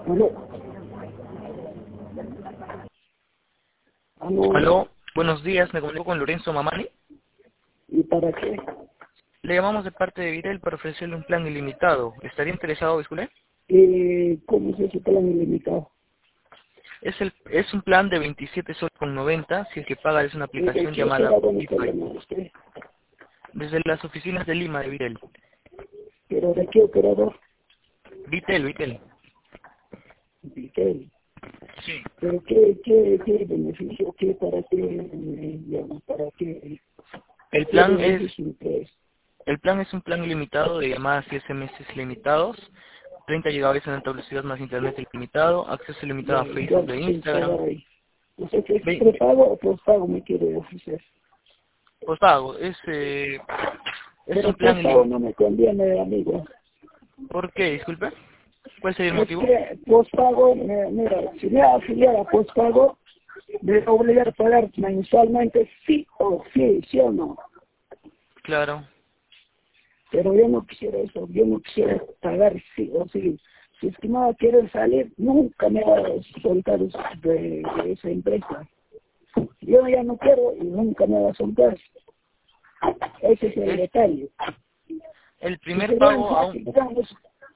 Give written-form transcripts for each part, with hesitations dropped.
Aló. Aló. Aló, buenos días, me comunico con Lorenzo Mamani. ¿Y para qué? Le llamamos de parte de Vitel para ofrecerle un plan ilimitado. ¿Estaría interesado, disculpe? ¿Cómo es ese plan ilimitado? Es un plan de 27 soles con 90, si el que paga es una ¿De aplicación qué llamada será donde está Wi-Fi. llamando usted? Desde las oficinas de Lima de Vitel. ¿Pero de qué operador? Vitel. Vitel. Sí. ¿Pero qué beneficio? ¿Qué para qué llama? ¿Para qué? El ¿Qué plan es beneficio es? el plan es un plan ilimitado de llamadas y SMS ilimitados, 30 GB en alta velocidad más internet ilimitado, acceso ilimitado a ¿Y Facebook cuánto e tengo que pagar Instagram. ahí? No sé qué es 20, prepago o postpago me quiere ofrecer. pues pago, es un Pero plan postpago ilimitado. no me conviene, amigo. ¿Por qué? Disculpe. ¿Cuál sería el Es motivo? que postpago, mira, si me afiliar a postpago, me va a obligar a pagar mensualmente sí o no. Claro. Pero yo no quisiera eso, yo no quisiera pagar sí o sí. Si es que no quieren salir, nunca me va a soltar de esa empresa. Yo ya no quiero y nunca me va a soltar. Ese es el Es detalle. el Si primer serían pago fácil, aún. digamos,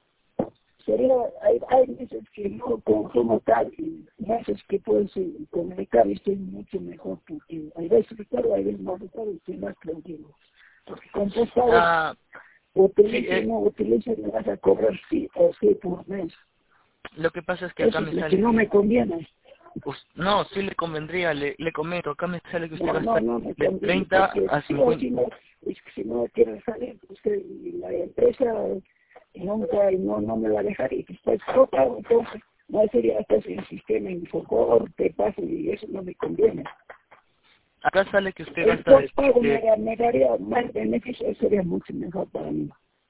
hay meses que no consumo tal y meses que puedo comunicar y estoy mucho mejor porque hay veces que claro, hay veces no recuerdo y estoy más tranquilo. Porque con postpago, Ah, sí, utilice o no utilice, me vas a cobrar sí o sí por mes. lo que pasa es que acá Eso es me lo que sale no me que conviene. no, sí le convendría, le comento, acá me sale que usted gasta No me de conviene 30 porque a sí o 50. sí no, es que si no quieren salir, usted y la empresa nunca no me va a dejar y después yo pago, entonces no sería hasta si el sistema Infocor te pasa y eso no me conviene. Acá sale que usted El gasta postpago me daría más beneficio, eso sería mucho mejor para mí.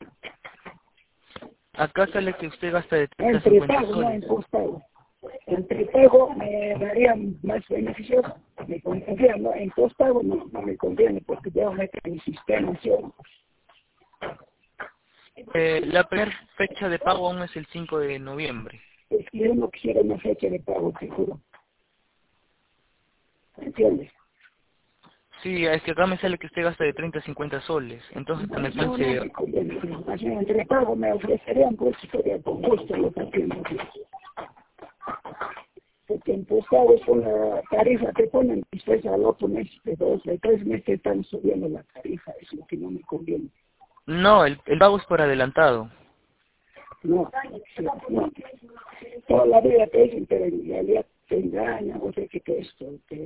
acá sale que usted gasta de 30 En a 50 prepago, no soles. en postpago. En prepago me daría más beneficios, me convendría, no, en postpago no me conviene porque ya meto en el sistema, ¿sí? La primera fecha de pago aún es el 5 de noviembre. Es que yo no quisiera una fecha de pago, te juro. ¿Entiendes? Sí, es que acá me sale que usted gasta de 30 a 50 soles. Entonces en el plan No se... me conviene. Así entre pago me ofrecerían, pues sería con gusto lo que hacemos. Porque en postpago es una tarifa que ponen después al otro mes, de 3 meses están subiendo la tarifa, es lo que no me conviene. No, el pago es por adelantado. No, sí, no. Toda la vida te dicen, pero en realidad te engañan, o sea que esto, que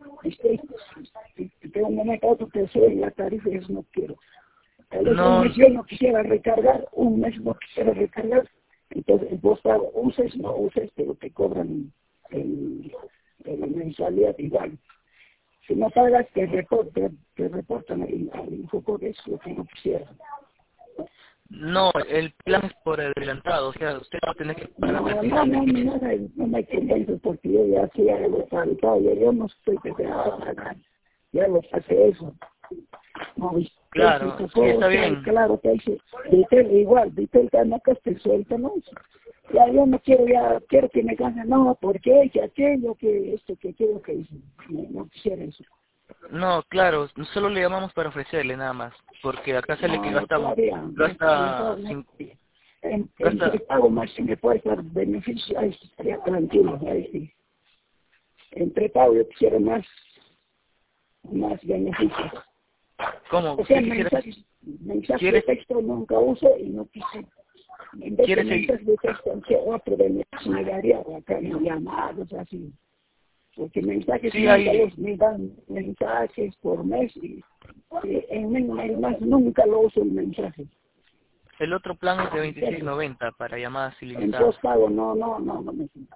de un momento a otro te suben la tarifa y eso no quiero. Tal vez un No, mes yo no quisiera recargar, un mes no quisiera recargar, entonces vos uses, no uses, pero te cobran la mensualidad igual. Si no pagas, te reportan al Infocor, es lo que no quisiera. no, el plan es por adelantado. O sea, usted va a tener que pagar al No, final del mes. no me convence porque yo ya hacía algo saltado, yo no estoy preparado para nada, ya lo pasé eso. No, el Claro, sí, Infocor, está está bien. claro, te dice, Vitel igual, Vitel acá te suelta, ¿no? Ya yo no quiero, ya quiero que me gane, no, porque que aquello, que esto, que quiero que no quisiera eso. No, claro, solo le llamamos para ofrecerle nada más. Porque acá sale que No, todavía, gasta, mejor no. En gasta, prepago más si me puede dar beneficio, ahí sí estaría tranquilo, ahí sí. En prepago yo quisiera más beneficios. ¿cómo? O sea, ¿Usted quisiera, mensajes de quiere, texto nunca uso y no quise. En vez de quiere seguir? mensajes de texto, que otro beneficio me daría acá en llamadas, así. Porque mensajes Sí, nunca hay, los me dan mensajes por mes y en el más nunca lo uso el mensaje. el otro plan es de ¿Entiendes? 26.90 para llamadas En ilimitadas. postpago no me siento.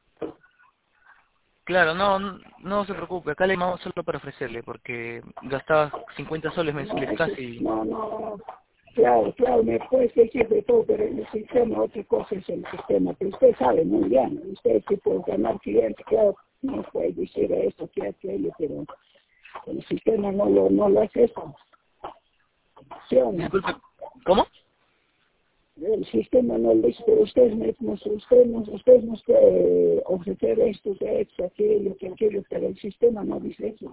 Claro, no se preocupe, acá le llamamos solo para ofrecerle, porque gastaba 50 soles No, mensuales eso es, casi. no. Claro, me puede decir de todo, pero el sistema, otra cosa es el sistema, pero usted sabe muy bien, usted que puede ganar clientes, claro, no puede decir esto, que aquello, pero el sistema no lo hace eso. ¿Sí o no? Disculpe, ¿cómo? El sistema no lo dice, pero ustedes mismos, ustedes nos pueden ofrecer esto, aquello, pero el sistema no dice eso.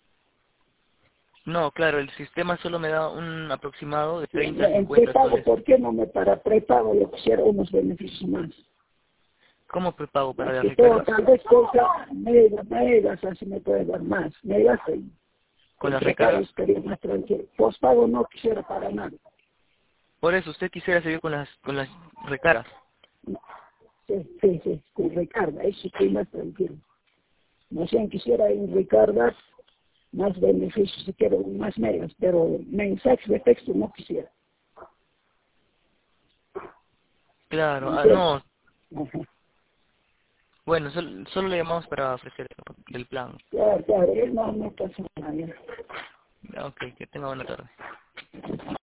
No, claro, el sistema solo me da un aproximado de 30 a En 50 prepago, soles. ¿por qué no me para prepago yo quisiera unos beneficios más? ¿Cómo prepago para Más las que todo, recargas? tal vez cosa, megas, así me puede dar más, megas, Con el las prepago recargas. estaría más tranquilo. Postpago no quisiera para nada. Por eso, usted quisiera seguir con las recargas. No. Sí, con recarga, eso estoy más tranquilo. No sé, quisiera en recargas más beneficios, si quiero más megas, pero mensajes de texto no quisiera. Claro, ¿Me entiendes? no. Ajá. Bueno, solo le llamamos para ofrecer el plan. Claro, no pasa nada. Ok, que tenga buena tarde.